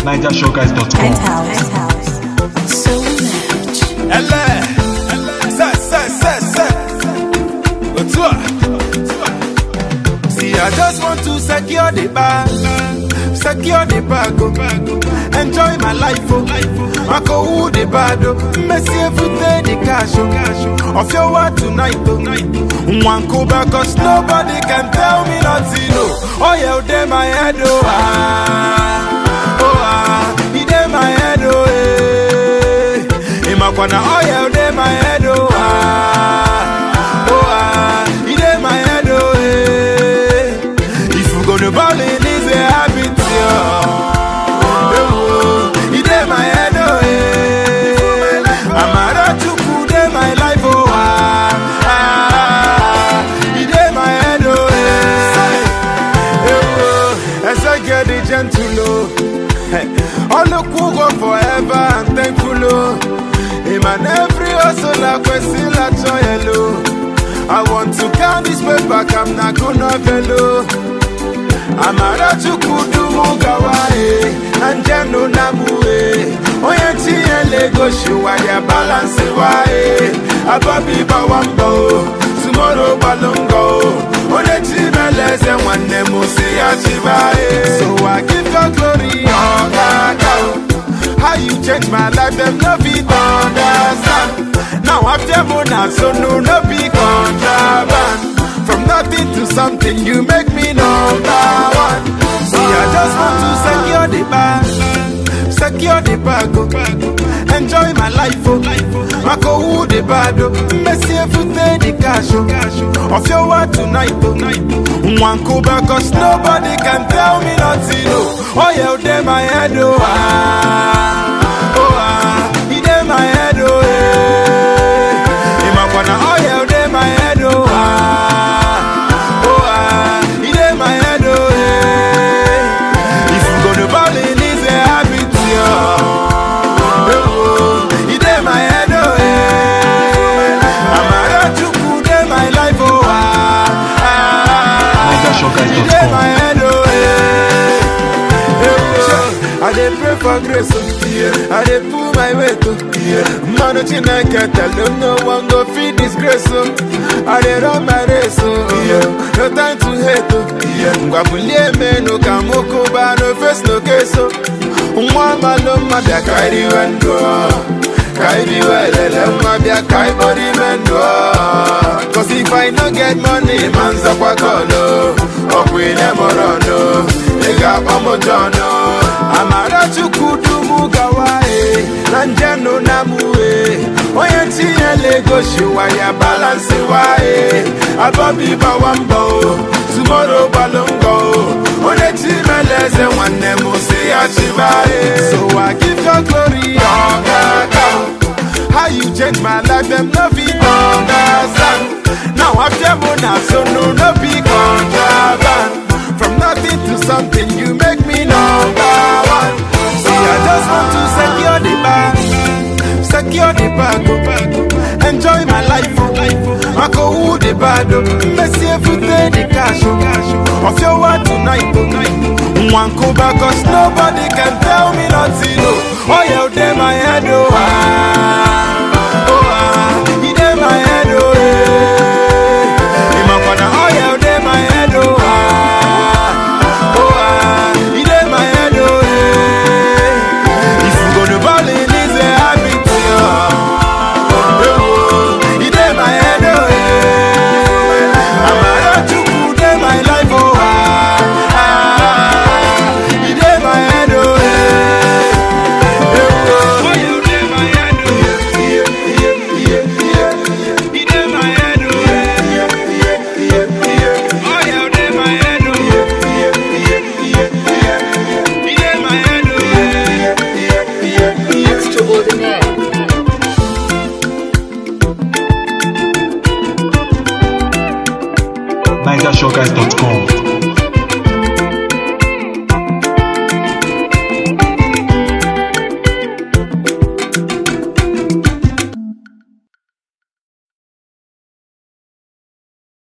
NigerShowGuys.com. So much. See, I just want to secure the bag, enjoy my life, Mako who the bad, Messi every day the cash, of your word tonight, one Cuba, cause nobody can tell me nothing, oh yeah, they my head, he dey my head, Imakwana, oh yeah, they my head, he dey my head, if you gonna ball in, is a habit, he dey my head, I'm a chuku, dey my life, he dey my head, as I get the gentle, all the cool go forever and thankful, him and every hustle like still a joy, I want to count this paper, I'm not gonna fellow. I'm a rachukudu mugawae, and jano namue. Oyanti elego shuwa ya balance wae. Ababi bawambo, tomorrow balongo. Oneti meleze wane musi achibae. So I give God glory, oh God. How you change my life, them no fit understand. Now after mona, so no be contraband. From nothing to something, you make me number one. See, I just want to secure the bag, enjoy my life, Mako who the bad, Messi every day the cash, of your word tonight, one Cuba, cause nobody can tell me nothing, oh yeah, they my head, he dey my head, Imakwana, oh yeah, they my head, I dey pray for grace, I dey pull my weight, man, I can't tell them no one go feed this grace, I dey run my race, no time to hate, Ngwabulie me no kamoko ba no face no case, Mwamba no mabia kairi wendo, kairi welele mabia kai body mendo, cause if I no get money, manza kwa kolo, okwine morono, ega pamojono. Amara chukudu mugawae, nanjano namue. Oyanti elego shuwa ya balance wae. Ababi bawambo, tomorrow balongo. Oneti meleze wane musi achibae. So I give God glory, oh God. How you change my life, them no fit understand. Now after mona, so no be contraband. From nothing to something, you make me number one. See, I just want to secure the bag, enjoy my life, Mako who the bad, Messi every day the cash, of your word tonight, one Cuba, cause nobody can tell me nothing, oh yeah, they my head, he dey my head, Imakwana, oh yeah, they my head, NigerShowGuys.com.